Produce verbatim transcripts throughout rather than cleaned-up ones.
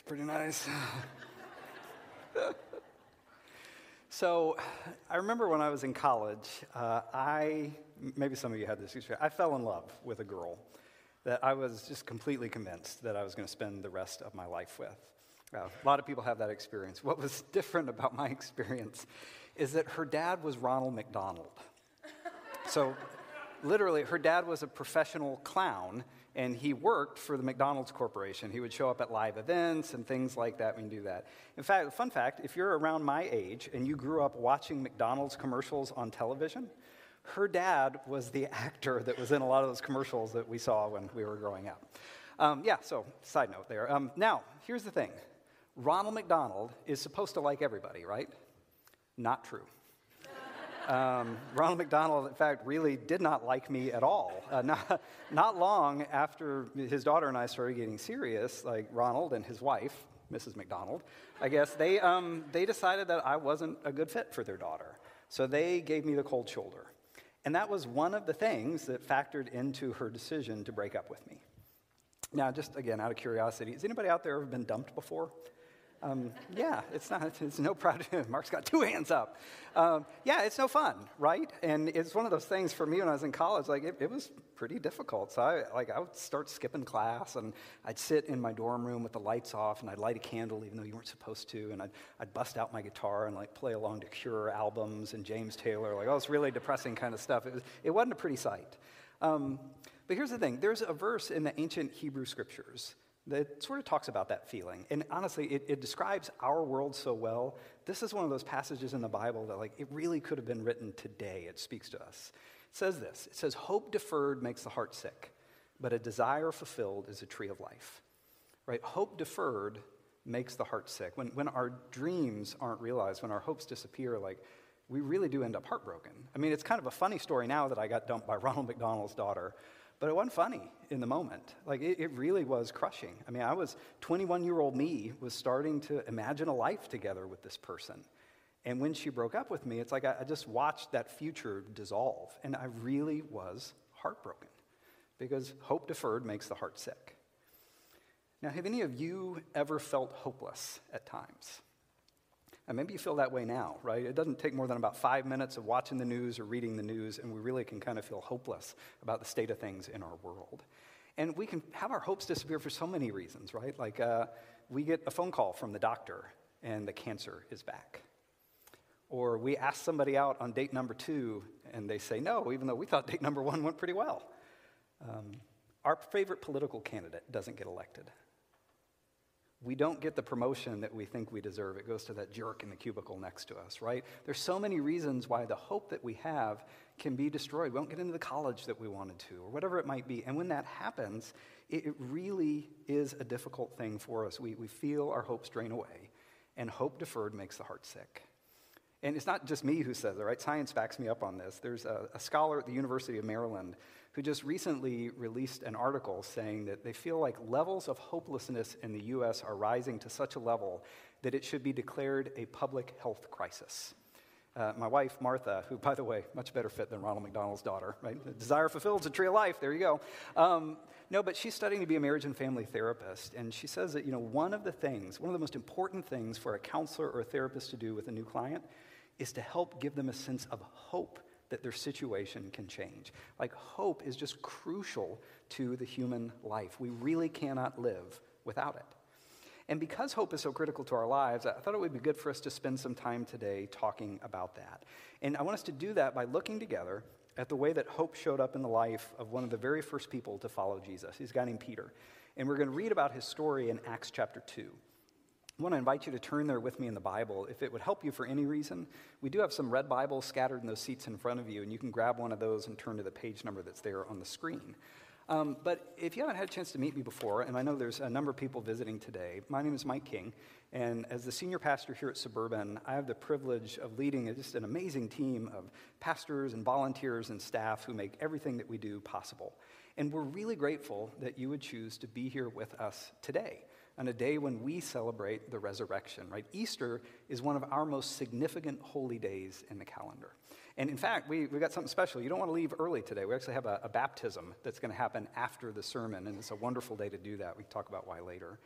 Pretty nice. So, I remember when I was in college, uh, I, maybe some of you had this experience, I fell in love with a girl that I was just completely convinced that I was going to spend the rest of my life with. Uh, a lot of people have that experience. What was different about my experience is that her dad was Ronald McDonald. So, literally, her dad was a professional clown, and he worked for the McDonald's Corporation. He would show up at live events and things like that when you do that. In fact, fun fact, if you're around my age and you grew up watching McDonald's commercials on television, her dad was the actor that was in a lot of those commercials that we saw when we were growing up. Um, yeah, so side note there. Um, now, here's the thing. Ronald McDonald is supposed to like everybody, right? Not true. Um, Ronald McDonald, in fact, really did not like me at all. Uh, not, not long after his daughter and I started getting serious, like Ronald and his wife, Missus McDonald, I guess, they, um, they decided that I wasn't a good fit for their daughter. So they gave me the cold shoulder. And that was one of the things that factored into her decision to break up with me. Now, just again, out of curiosity, has anybody out there ever been dumped before? Um, yeah, it's not, it's no problem. Mark's got two hands up. Um, yeah, it's no fun, right? And it's one of those things for me when I was in college, like it, it was pretty difficult. So I, like, I would start skipping class, and I'd sit in my dorm room with the lights off, and I'd light a candle even though you weren't supposed to, and I'd, I'd bust out my guitar and like play along to Cure albums and James Taylor, like all this really depressing kind of stuff. It, was, it wasn't a pretty sight. Um, but here's the thing. There's a verse in the ancient Hebrew scriptures that sort of talks about that feeling. And honestly, it, it describes our world so well. This is one of those passages in the Bible that, like, it really could have been written today. It speaks to us. It says this. It says, hope deferred makes the heart sick, but a desire fulfilled is a tree of life. Right? Hope deferred makes the heart sick. When, when our dreams aren't realized, when our hopes disappear, like, we really do end up heartbroken. I mean, it's kind of a funny story now that I got dumped by Ronald McDonald's daughter. But it wasn't funny in the moment. Like, it, it really was crushing. I mean, I was, twenty-one-year-old me was starting to imagine a life together with this person. And when she broke up with me, it's like I, I just watched that future dissolve. And I really was heartbroken because hope deferred makes the heart sick. Now, have any of you ever felt hopeless at times? And maybe you feel that way now, right? It doesn't take more than about five minutes of watching the news or reading the news, and we really can kind of feel hopeless about the state of things in our world. And we can have our hopes disappear for so many reasons, right? Like uh, we get a phone call from the doctor, and the cancer is back. Or we ask somebody out on date number two, and they say no, even though we thought date number one went pretty well. Um, our favorite political candidate doesn't get elected. We don't get the promotion that we think we deserve. It goes to that jerk in the cubicle next to us, right? There's so many reasons why the hope that we have can be destroyed. We don't get into the college that we wanted to, or whatever it might be. And when that happens, it, it really is a difficult thing for us. We, we feel our hopes drain away, and hope deferred makes the heart sick. And it's not just me who says it, right? Science backs me up on this. There's a, a scholar at the University of Maryland who just recently released an article saying that they feel like levels of hopelessness in the U S are rising to such a level that it should be declared a public health crisis. Uh, my wife, Martha, who, by the way, much better fit than Ronald McDonald's daughter, right? The desire fulfilled is a tree of life. There you go. Um, no, but she's studying to be a marriage and family therapist, and she says that, you know, one of the things, one of the most important things for a counselor or a therapist to do with a new client is to help give them a sense of hope that their situation can change. Like, hope is just crucial to the human life. We really cannot live without it. And because hope is so critical to our lives, I thought it would be good for us to spend some time today talking about that. And I want us to do that by looking together at the way that hope showed up in the life of one of the very first people to follow Jesus. He's a guy named Peter. And we're going to read about his story in Acts chapter two. I want to invite you to turn there with me in the Bible. If it would help you for any reason, we do have some red Bibles scattered in those seats in front of you, and you can grab one of those and turn to the page number that's there on the screen. Um, but if you haven't had a chance to meet me before, and I know there's a number of people visiting today, my name is Mike King, and as the senior pastor here at Suburban, I have the privilege of leading just an amazing team of pastors and volunteers and staff who make everything that we do possible. And we're really grateful that you would choose to be here with us today, on a day when we celebrate the resurrection, right? Easter is one of our most significant holy days in the calendar. And in fact, we, we got something special. You don't want to leave early today. We actually have a, a baptism that's going to happen after the sermon, and it's a wonderful day to do that. We can talk about why later.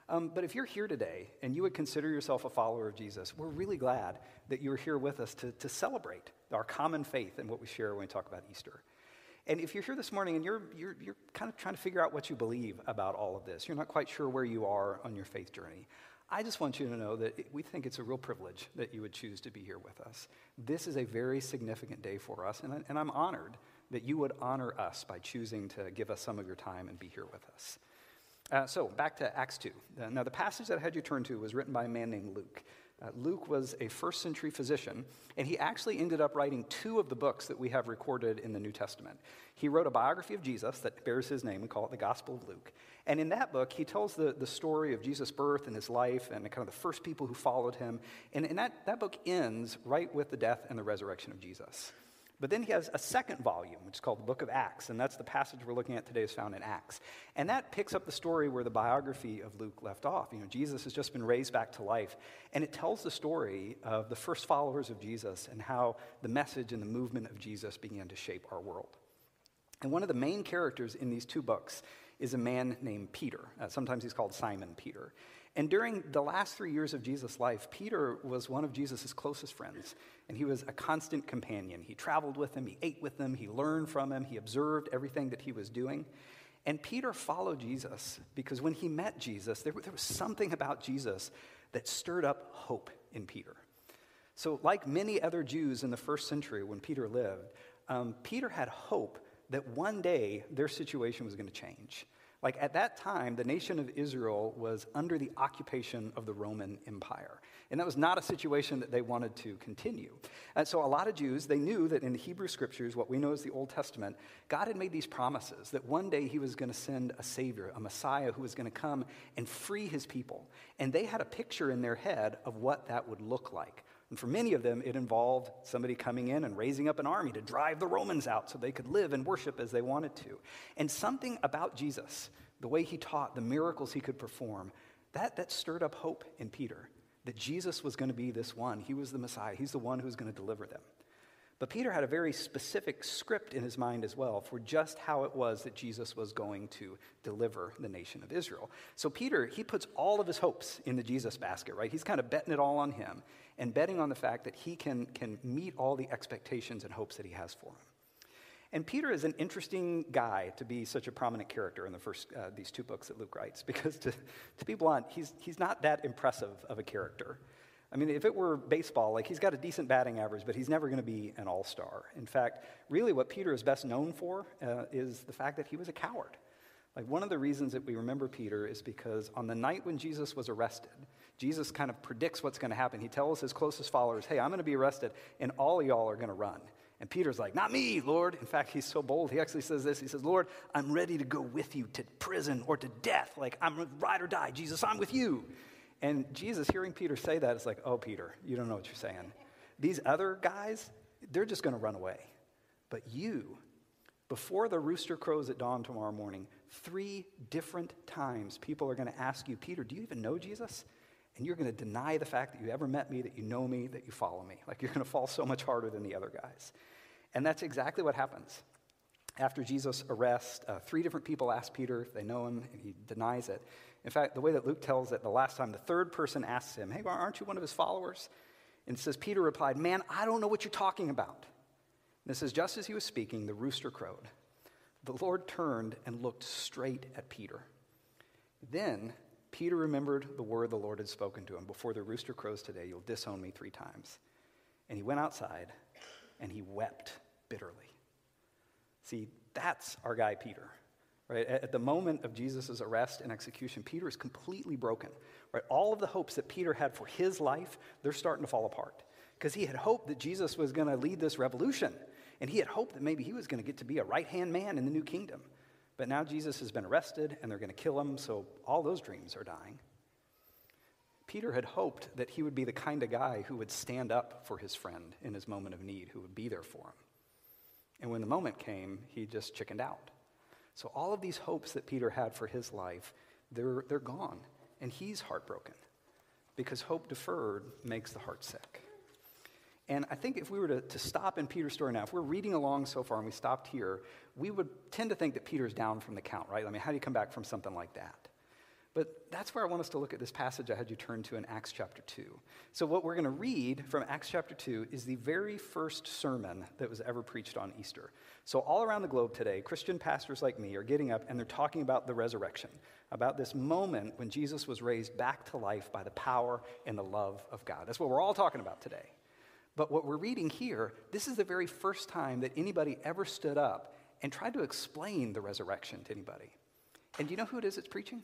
Um, but if you're here today and you would consider yourself a follower of Jesus, we're really glad that you're here with us to, to celebrate our common faith and what we share when we talk about Easter. And if you're here this morning and you're, you're, you're kind of trying to figure out what you believe about all of this, you're not quite sure where you are on your faith journey, I just want you to know that it, we think it's a real privilege that you would choose to be here with us. This is a very significant day for us, and, I, and I'm honored that you would honor us by choosing to give us some of your time and be here with us. Uh, so back to Acts two. Uh, now the passage that I had you turn to was written by a man named Luke. Uh, Luke was a first century physician, and he actually ended up writing two of the books that we have recorded in the New Testament. He wrote a biography of Jesus that bears his name. We call it the Gospel of Luke. And in that book, he tells the, the story of Jesus' birth and his life and kind of the first people who followed him. And, and that, that book ends right with the death and the resurrection of Jesus. But then he has a second volume, which is called the Book of Acts, and that's the passage we're looking at today is found in Acts. And that picks up the story where the biography of Luke left off. You know, Jesus has just been raised back to life, and it tells the story of the first followers of Jesus and how the message and the movement of Jesus began to shape our world. And one of the main characters in these two books is a man named Peter. Uh, sometimes he's called Simon Peter. And during the last three years of Jesus' life, Peter was one of Jesus' closest friends, and he was a constant companion. He traveled with him, he ate with him, he learned from him, he observed everything that he was doing. And Peter followed Jesus because when he met Jesus, there, there was something about Jesus that stirred up hope in Peter. So like many other Jews in the first century when Peter lived, um, Peter had hope that one day their situation was going to change. Like at that time, the nation of Israel was under the occupation of the Roman Empire. And that was not a situation that they wanted to continue. And so a lot of Jews, they knew that in the Hebrew scriptures, what we know as the Old Testament, God had made these promises that one day he was going to send a savior, a Messiah who was going to come and free his people. And they had a picture in their head of what that would look like. And for many of them, it involved somebody coming in and raising up an army to drive the Romans out so they could live and worship as they wanted to. And something about Jesus, the way he taught, the miracles he could perform, that, that stirred up hope in Peter, that Jesus was going to be this one. He was the Messiah. He's the one who was going to deliver them. But Peter had a very specific script in his mind as well for just how it was that Jesus was going to deliver the nation of Israel. So Peter, he puts all of his hopes in the Jesus basket, right? He's kind of betting it all on him and betting on the fact that he can, can meet all the expectations and hopes that he has for him. And Peter is an interesting guy to be such a prominent character in the first uh, these two books that Luke writes, because to, to be blunt, he's, he's not that impressive of a character. I mean, if it were baseball, like he's got a decent batting average, but he's never going to be an all-star. In fact, really what Peter is best known for uh, is the fact that he was a coward. Like one of the reasons that we remember Peter is because on the night when Jesus was arrested, Jesus kind of predicts what's going to happen. He tells his closest followers, hey, I'm going to be arrested, and all of y'all are going to run. And Peter's like, not me, Lord. In fact, he's so bold. He actually says this. He says, Lord, I'm ready to go with you to prison or to death. Like, I'm ride or die. Jesus, I'm with you. And Jesus, hearing Peter say that, is like, oh, Peter, you don't know what you're saying. These other guys, they're just going to run away. But you, before the rooster crows at dawn tomorrow morning, three different times people are going to ask you, Peter, do you even know Jesus? And you're going to deny the fact that you ever met me, that you know me, that you follow me. Like you're going to fall so much harder than the other guys. And that's exactly what happens. After Jesus' arrest, uh, three different people ask Peter if they know him, and he denies it. In fact, the way that Luke tells it, the last time the third person asks him, hey, aren't you one of his followers? And it says, Peter replied, man, I don't know what you're talking about. And it says, just as he was speaking, the rooster crowed. The Lord turned and looked straight at Peter. Then Peter remembered the word the Lord had spoken to him. Before the rooster crows today, you'll disown me three times. And he went outside, and he wept bitterly. See, that's our guy Peter. Right? At the moment of Jesus' arrest and execution, Peter is completely broken. Right? All of the hopes that Peter had for his life, they're starting to fall apart. Because he had hoped that Jesus was going to lead this revolution. And he had hoped that maybe he was going to get to be a right-hand man in the new kingdom. But now Jesus has been arrested, and they're going to kill him, so all those dreams are dying. Peter had hoped that he would be the kind of guy who would stand up for his friend in his moment of need, who would be there for him. And when the moment came, he just chickened out. So all of these hopes that Peter had for his life, they're, they're gone. And he's heartbroken because hope deferred makes the heart sick. And I think if we were to, to stop in Peter's story now, if we're reading along so far and we stopped here, we would tend to think that Peter's down from the count, right? I mean, how do you come back from something like that? But that's where I want us to look at this passage I had you turn to in Acts chapter two. So what we're going to read from Acts chapter two is the very first sermon that was ever preached on Easter. So all around the globe today, Christian pastors like me are getting up and they're talking about the resurrection, about this moment when Jesus was raised back to life by the power and the love of God. That's what we're all talking about today. But what we're reading here, this is the very first time that anybody ever stood up and tried to explain the resurrection to anybody. And do you know who it is that's preaching?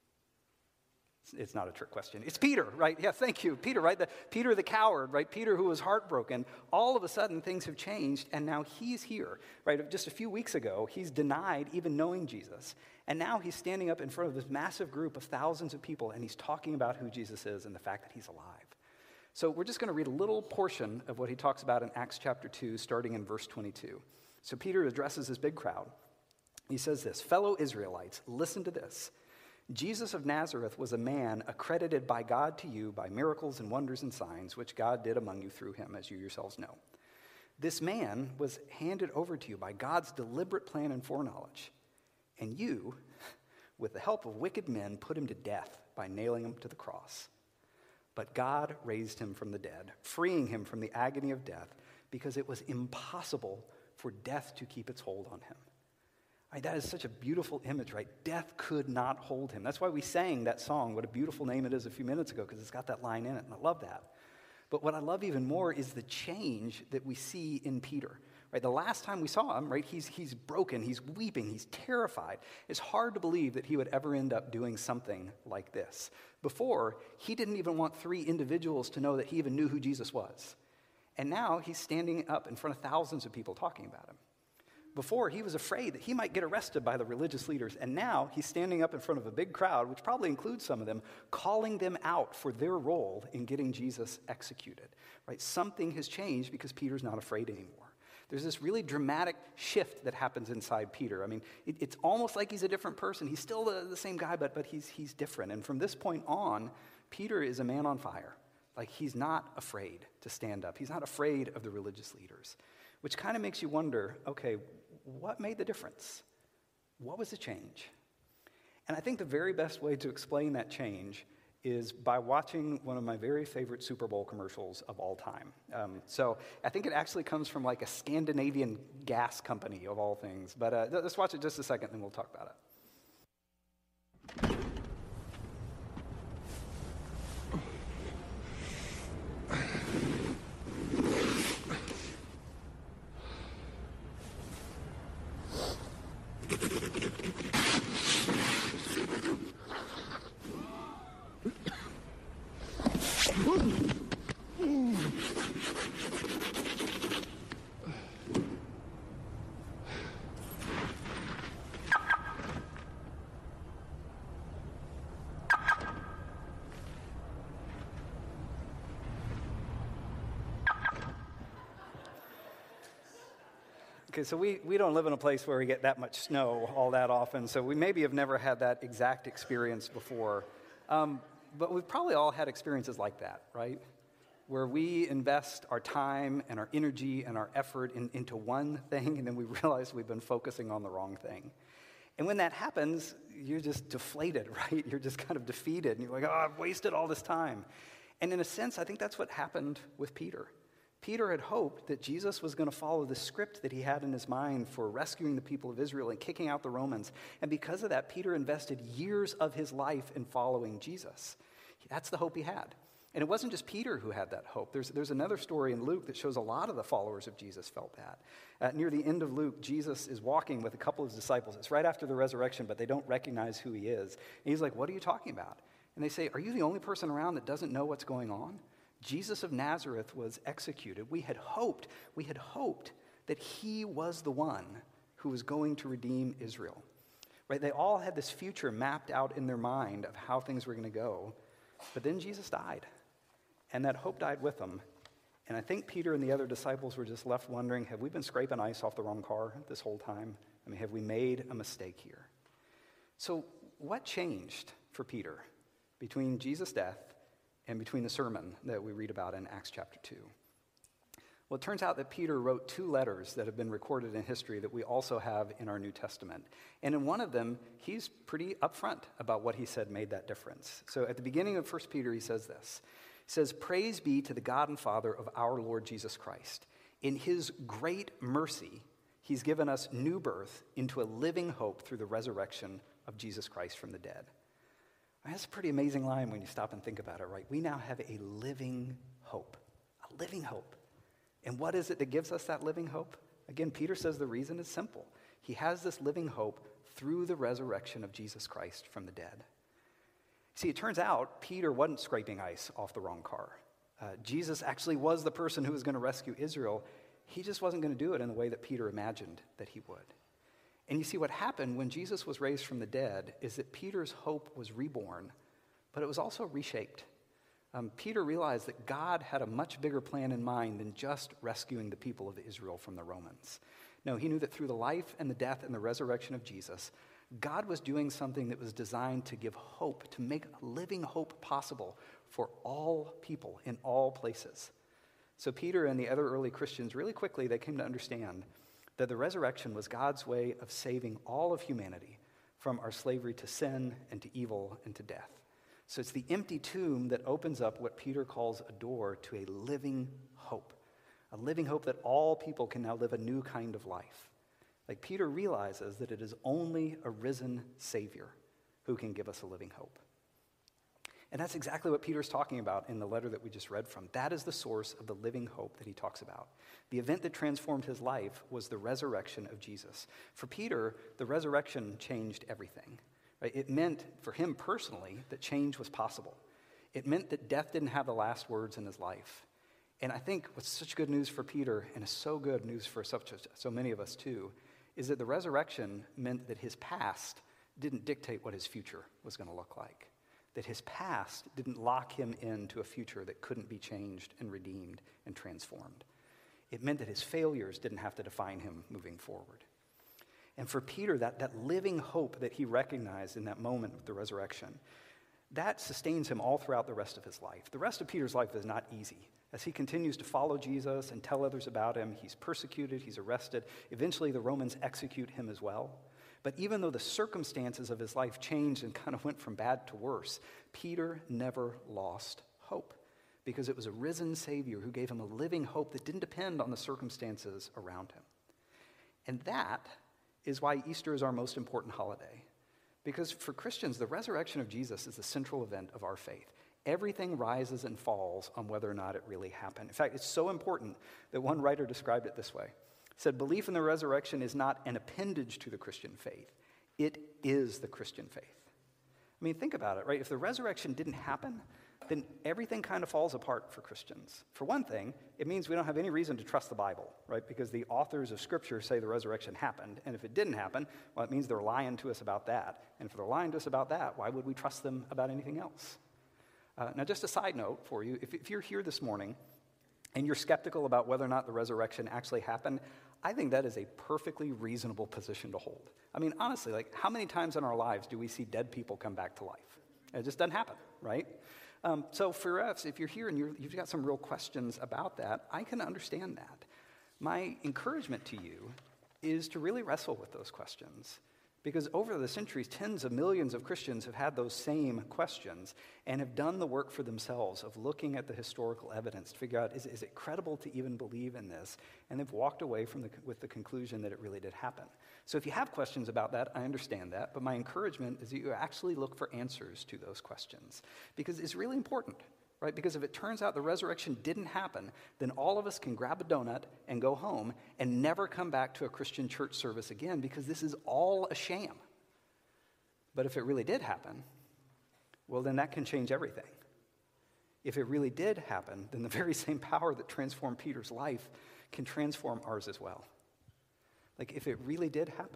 It's not a trick question. It's Peter, right? Yeah, thank you. Peter, right? The, Peter the coward, right? Peter who was heartbroken. All of a sudden, things have changed, and now he's here, right? Just a few weeks ago, he's denied even knowing Jesus. And now he's standing up in front of this massive group of thousands of people, and he's talking about who Jesus is and the fact that he's alive. So we're just going to read a little portion of what he talks about in Acts chapter two, starting in verse twenty-two. So Peter addresses this big crowd. He says this, "Fellow Israelites, listen to this. Jesus of Nazareth was a man accredited by God to you by miracles and wonders and signs, which God did among you through him, as you yourselves know. This man was handed over to you by God's deliberate plan and foreknowledge. And you, with the help of wicked men, put him to death by nailing him to the cross. But God raised him from the dead, freeing him from the agony of death, because it was impossible for death to keep its hold on him." Right, that is such a beautiful image, right? Death could not hold him. That's why we sang that song, what a beautiful name it is, a few minutes ago, because it's got that line in it, and I love that. But what I love even more is the change that we see in Peter. Right, the last time we saw him, right, he's, he's broken, he's weeping, he's terrified. It's hard to believe that he would ever end up doing something like this. Before, he didn't even want three individuals to know that he even knew who Jesus was. And now he's standing up in front of thousands of people talking about him. Before, he was afraid that he might get arrested by the religious leaders, and now he's standing up in front of a big crowd, which probably includes some of them, calling them out for their role in getting Jesus executed. Right? Something has changed because Peter's not afraid anymore. There's this really dramatic shift that happens inside Peter. I mean, it, it's almost like he's a different person. He's still the, the same guy, but, but he's, he's different. And from this point on, Peter is a man on fire. Like, he's not afraid to stand up. He's not afraid of the religious leaders, which kind of makes you wonder, okay, what made the difference? What was the change? And I think the very best way to explain that change is by watching one of my very favorite Super Bowl commercials of all time. Um, so I think it actually comes from like a Scandinavian gas company of all things. But uh, let's watch it just a second, and we'll talk about it. Okay, so we, we don't live in a place where we get that much snow all that often, so we maybe have never had that exact experience before. Um, but we've probably all had experiences like that, right? Where we invest our time and our energy and our effort in, into one thing, and then we realize we've been focusing on the wrong thing. And when that happens, you're just deflated, right? You're just kind of defeated, and you're like, oh, I've wasted all this time. And in a sense, I think that's what happened with Peter. Peter had hoped that Jesus was going to follow the script that he had in his mind for rescuing the people of Israel and kicking out the Romans. And because of that, Peter invested years of his life in following Jesus. That's the hope he had. And it wasn't just Peter who had that hope. There's, there's another story in Luke that shows a lot of the followers of Jesus felt that. Uh, near the end of Luke, Jesus is walking with a couple of his disciples. It's right after the resurrection, but they don't recognize who he is. And he's like, what are you talking about? And they say, are you the only person around that doesn't know what's going on? Jesus of Nazareth was executed. We had hoped, we had hoped that he was the one who was going to redeem Israel. Right? They all had this future mapped out in their mind of how things were going to go. But then Jesus died, and that hope died with him. And I think Peter and the other disciples were just left wondering, have we been scraping ice off the wrong car this whole time? I mean, have we made a mistake here? So what changed for Peter between Jesus' death and between the sermon that we read about in Acts chapter two? Well, it turns out that Peter wrote two letters that have been recorded in history that we also have in our New Testament. And in one of them, he's pretty upfront about what he said made that difference. So at the beginning of First Peter, he says this. He says, "Praise be to the God and Father of our Lord Jesus Christ. In his great mercy, he's given us new birth into a living hope through the resurrection of Jesus Christ from the dead." That's a pretty amazing line when you stop and think about it, right? We now have a living hope, a living hope. And what is it that gives us that living hope? Again, Peter says the reason is simple. He has this living hope through the resurrection of Jesus Christ from the dead. See, it turns out Peter wasn't scraping ice off the wrong car. Uh, Jesus actually was the person who was going to rescue Israel. He just wasn't going to do it in the way that Peter imagined that he would. And you see, what happened when Jesus was raised from the dead is that Peter's hope was reborn, but it was also reshaped. Um, Peter realized that God had a much bigger plan in mind than just rescuing the people of Israel from the Romans. No, he knew that through the life and the death and the resurrection of Jesus, God was doing something that was designed to give hope, to make living hope possible for all people in all places. So Peter and the other early Christians, really quickly, they came to understand that the resurrection was God's way of saving all of humanity from our slavery to sin and to evil and to death. So it's the empty tomb that opens up what Peter calls a door to a living hope, a living hope that all people can now live a new kind of life. Like Peter realizes that it is only a risen Savior who can give us a living hope. And that's exactly what Peter's talking about in the letter that we just read from. That is the source of the living hope that he talks about. The event that transformed his life was the resurrection of Jesus. For Peter, the resurrection changed everything. Right? It meant, for him personally, that change was possible. It meant that death didn't have the last words in his life. And I think what's such good news for Peter, and is so good news for such, so many of us too, is that the resurrection meant that his past didn't dictate what his future was going to look like. That his past didn't lock him into a future that couldn't be changed and redeemed and transformed. It meant that his failures didn't have to define him moving forward. And for Peter, that, that living hope that he recognized in that moment with the resurrection, that sustains him all throughout the rest of his life. The rest of Peter's life is not easy. As he continues to follow Jesus and tell others about him, he's persecuted, he's arrested. Eventually, the Romans execute him as well. But even though the circumstances of his life changed and kind of went from bad to worse, Peter never lost hope because it was a risen Savior who gave him a living hope that didn't depend on the circumstances around him. And that is why Easter is our most important holiday. Because for Christians, the resurrection of Jesus is the central event of our faith. Everything rises and falls on whether or not it really happened. In fact, it's so important that one writer described it this way. He said, belief in the resurrection is not an appendage to the Christian faith. It is the Christian faith. I mean, think about it, right? If the resurrection didn't happen, then everything kind of falls apart for Christians. For one thing, it means we don't have any reason to trust the Bible, right? Because the authors of Scripture say the resurrection happened, and if it didn't happen, well, it means they're lying to us about that. And if they're lying to us about that, why would we trust them about anything else? Uh, now, just a side note for you, if, if you're here this morning and you're skeptical about whether or not the resurrection actually happened, I think that is a perfectly reasonable position to hold. I mean, honestly, like, how many times in our lives do we see dead people come back to life? It just doesn't happen, right? Um, so for us, if you're here and you're, you've got some real questions about that, I can understand that. My encouragement to you is to really wrestle with those questions. Because over the centuries, tens of millions of Christians have had those same questions and have done the work for themselves of looking at the historical evidence to figure out, is, is it credible to even believe in this? And they've walked away from the, with the conclusion that it really did happen. So if you have questions about that, I understand that. But my encouragement is that you actually look for answers to those questions. Because it's really important, right? Because if it turns out the resurrection didn't happen, then all of us can grab a donut and go home and never come back to a Christian church service again because this is all a sham. But if it really did happen, well, then that can change everything. If it really did happen, then the very same power that transformed Peter's life can transform ours as well. Like, if it really did happen,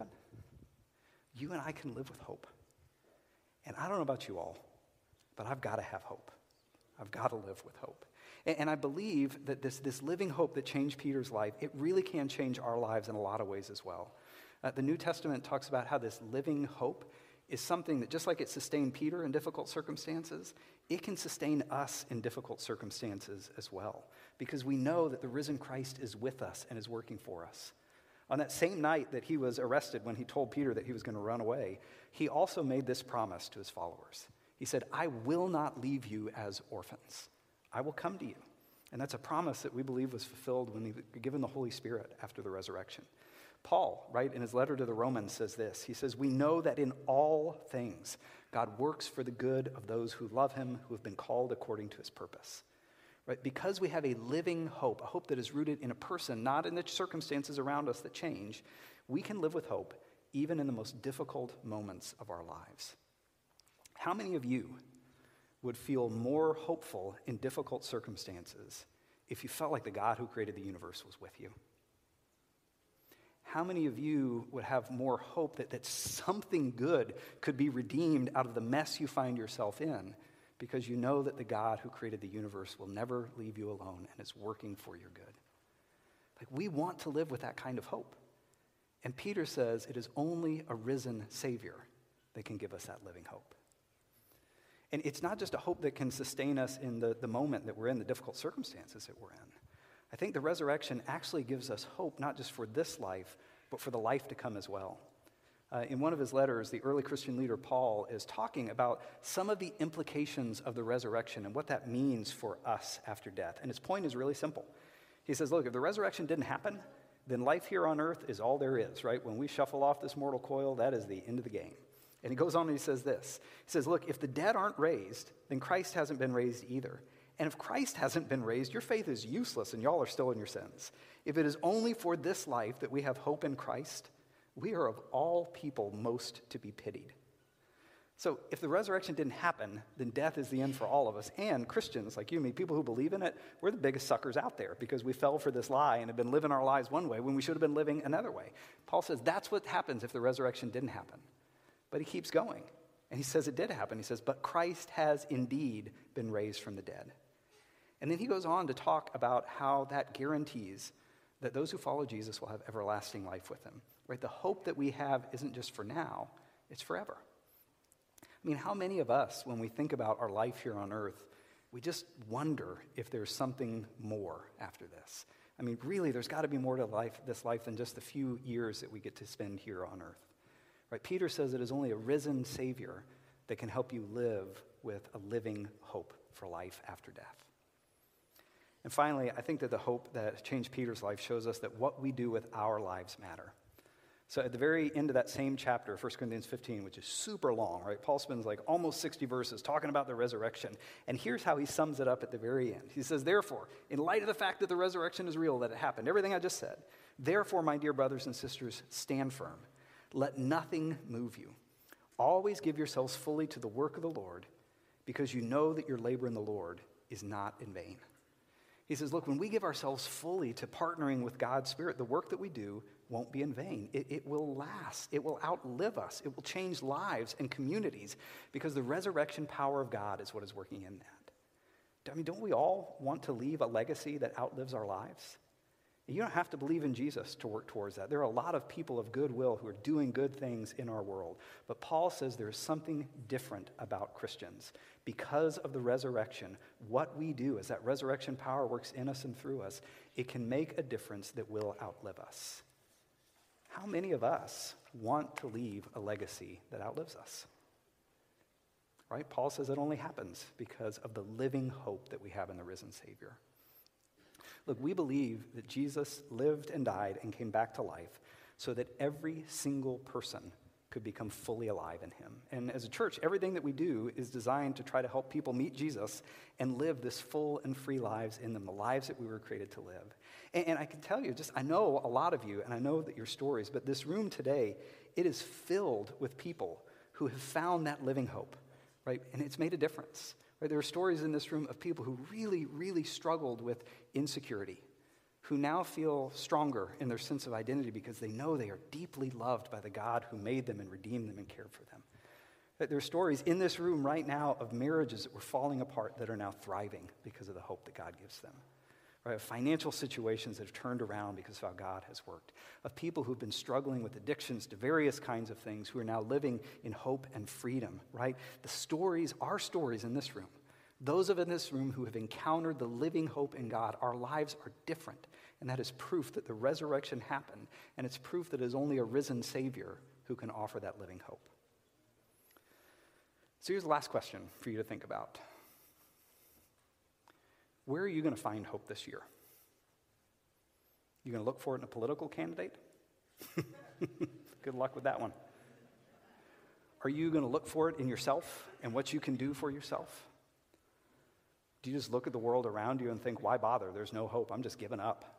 you and I can live with hope. And I don't know about you all, but I've got to have hope. I've got to live with hope. And, and I believe that this, this living hope that changed Peter's life, it really can change our lives in a lot of ways as well. Uh, the New Testament talks about how this living hope is something that, just like it sustained Peter in difficult circumstances, it can sustain us in difficult circumstances as well, because we know that the risen Christ is with us and is working for us. On that same night that he was arrested, when he told Peter that he was going to run away, he also made this promise to his followers. He said, "I will not leave you as orphans. I will come to you." And that's a promise that we believe was fulfilled when he was given the Holy Spirit after the resurrection. Paul, right, in his letter to the Romans says this. He says, "We know that in all things God works for the good of those who love him, who have been called according to his purpose." Right? Because we have a living hope, a hope that is rooted in a person, not in the circumstances around us that change, we can live with hope even in the most difficult moments of our lives. How many of you would feel more hopeful in difficult circumstances if you felt like the God who created the universe was with you? How many of you would have more hope that, that something good could be redeemed out of the mess you find yourself in, because you know that the God who created the universe will never leave you alone and is working for your good? Like, we want to live with that kind of hope. And Peter says it is only a risen Savior that can give us that living hope. And it's not just a hope that can sustain us in the, the moment that we're in, the difficult circumstances that we're in. I think the resurrection actually gives us hope, not just for this life, but for the life to come as well. Uh, in one of his letters, the early Christian leader Paul is talking about some of the implications of the resurrection and what that means for us after death. And his point is really simple. He says, look, if the resurrection didn't happen, then life here on earth is all there is, right? When we shuffle off this mortal coil, that is the end of the game. And he goes on and he says this. He says, look, if the dead aren't raised, then Christ hasn't been raised either. And if Christ hasn't been raised, your faith is useless and y'all are still in your sins. If it is only for this life that we have hope in Christ, we are of all people most to be pitied. So if the resurrection didn't happen, then death is the end for all of us. And Christians like you and me, people who believe in it, we're the biggest suckers out there because we fell for this lie and have been living our lives one way when we should have been living another way. Paul says that's what happens if the resurrection didn't happen. But he keeps going. And he says it did happen. He says, but Christ has indeed been raised from the dead. And then he goes on to talk about how that guarantees that those who follow Jesus will have everlasting life with him. Right? The hope that we have isn't just for now, it's forever. I mean, how many of us, when we think about our life here on earth, we just wonder if there's something more after this? I mean, really, there's got to be more to life, this life than just the few years that we get to spend here on earth. Right? Peter says it is only a risen Savior that can help you live with a living hope for life after death. And finally, I think that the hope that changed Peter's life shows us that what we do with our lives matter. So at the very end of that same chapter, First Corinthians fifteen, which is super long, right? Paul spends like almost sixty verses talking about the resurrection. And here's how he sums it up at the very end. He says, therefore, in light of the fact that the resurrection is real, that it happened, everything I just said, therefore, my dear brothers and sisters, stand firm. Let nothing move you. Always give yourselves fully to the work of the Lord, because you know that your labor in the Lord is not in vain. He says, look, when we give ourselves fully to partnering with God's Spirit, the work that we do won't be in vain. It, it will last. It will outlive us. It will change lives and communities because the resurrection power of God is what is working in that. I mean, don't we all want to leave a legacy that outlives our lives? You don't have to believe in Jesus to work towards that. There are a lot of people of goodwill who are doing good things in our world. But Paul says there is something different about Christians. Because of the resurrection, what we do as that resurrection power works in us and through us, it can make a difference that will outlive us. How many of us want to leave a legacy that outlives us? Right? Paul says it only happens because of the living hope that we have in the risen Savior. Look, we believe that Jesus lived and died and came back to life so that every single person could become fully alive in him. And as a church, everything that we do is designed to try to help people meet Jesus and live this full and free lives in them, the lives that we were created to live. And, and I can tell you, just I know a lot of you, and I know that your stories, but this room today, it is filled with people who have found that living hope, right? And it's made a difference. Right, there are stories in this room of people who really, really struggled with insecurity, who now feel stronger in their sense of identity because they know they are deeply loved by the God who made them and redeemed them and cared for them. Right, there are stories in this room right now of marriages that were falling apart that are now thriving because of the hope that God gives them. right? Of financial situations that have turned around because of how God has worked, of people who've been struggling with addictions to various kinds of things who are now living in hope and freedom, right? The stories, our stories in this room, those of us in this room who have encountered the living hope in God, our lives are different. And that is proof that the resurrection happened, and it's proof that it is only a risen Savior who can offer that living hope. So here's the last question for you to think about. Where are you going to find hope this year? You going to look for it in a political candidate? Good luck with that one. Are you going to look for it in yourself and what you can do for yourself? Do you just look at the world around you and think, why bother? There's no hope. I'm just giving up.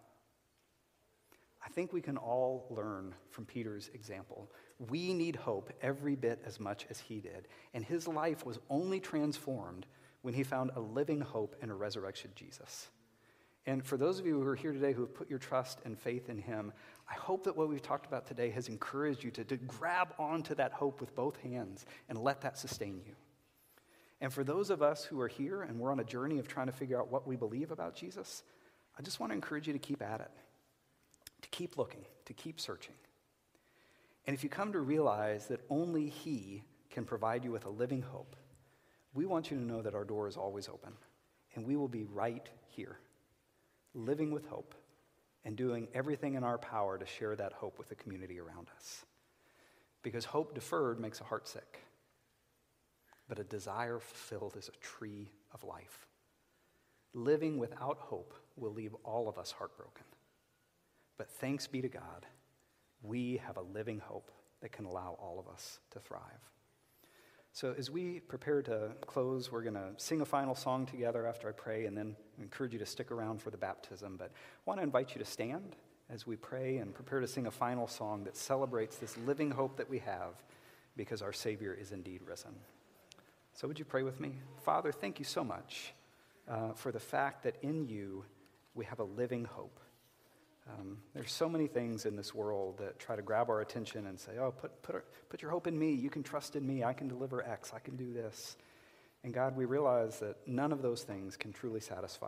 I think we can all learn from Peter's example. We need hope every bit as much as he did. And his life was only transformed when he found a living hope in a resurrection Jesus. And for those of you who are here today who have put your trust and faith in him, I hope that what we've talked about today has encouraged you to, to grab onto that hope with both hands and let that sustain you. And for those of us who are here and we're on a journey of trying to figure out what we believe about Jesus, I just want to encourage you to keep at it, to keep looking, to keep searching. And if you come to realize that only he can provide you with a living hope, we want you to know that our door is always open, and we will be right here, living with hope and doing everything in our power to share that hope with the community around us. Because hope deferred makes a heart sick, but a desire fulfilled is a tree of life. Living without hope will leave all of us heartbroken. But thanks be to God, we have a living hope that can allow all of us to thrive. So as we prepare to close, we're going to sing a final song together after I pray, and then I encourage you to stick around for the baptism. But I want to invite you to stand as we pray and prepare to sing a final song that celebrates this living hope that we have because our Savior is indeed risen. So would you pray with me? Father, thank you so much uh, for the fact that in you we have a living hope. Um, there's so many things in this world that try to grab our attention and say, oh, put, put, put your hope in me. You can trust in me. I can deliver X. I can do this. And God, we realize that none of those things can truly satisfy